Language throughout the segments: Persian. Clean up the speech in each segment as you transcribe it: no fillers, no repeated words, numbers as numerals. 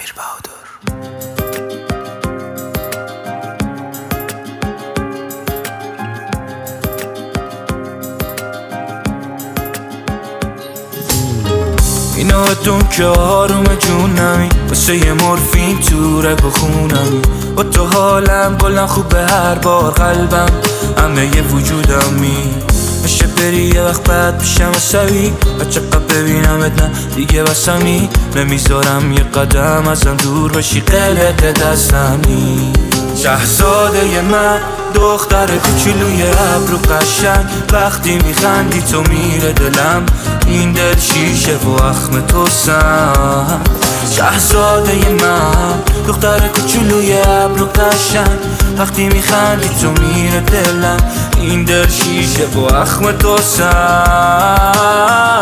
امیر بهادر. ایناتون که آروم جونمی واسه یه مورفین تو رگ و خونمی با تو حالم کلن خوبه هر بار قلبم همه یه وجودمی میشه بری یه وقت بعد پیشم سوی و چقدر ببینمت نه دیگه بسمی نمیذارم یه قدم ازم دور بشی قلق دستمی شهزاده من دختر کوچولوی ابرو قشنگ وقتی میخندی تو میره دلم این دل شیشه و اخم تو سم شهزاده من دختر کوچولوی ابرو قشنگ وقتی میخندی تو میره دلم این دل شیشه و اخم تو سم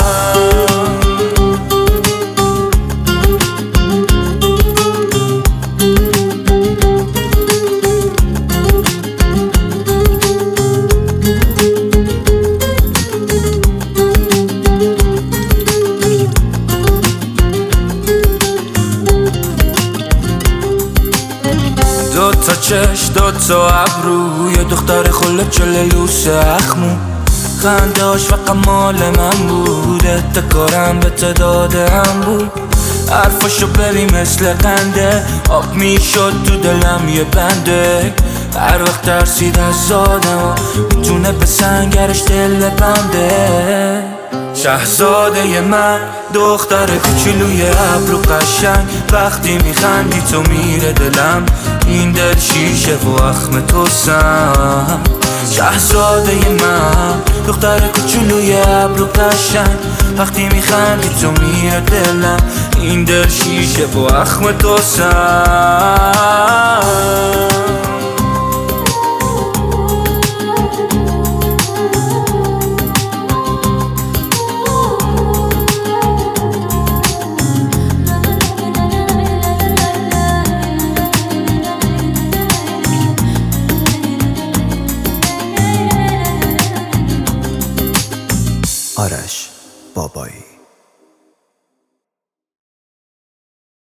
دو تا چش دو تا ابرو یه دختر خله چله لوس اخمو خندهاش فقط مال من بود اتکارم به تعدادم بود حرفاشو ببین مثل قنده آب میشد تو دلم یه بنده هر وقت ترسید از آدم میتونه به سنگرش دل بنده شهزاده من دختر کوچولوی ابرو قشنگ وقتی میخندی تو میره دلم این دل شیشه و اخم تو سم شهزاده من دختر کوچولوی ابرو قشنگ وقتی میخندی تو میره دلم این دل شیشه و اخم تو سم آرش بابایی.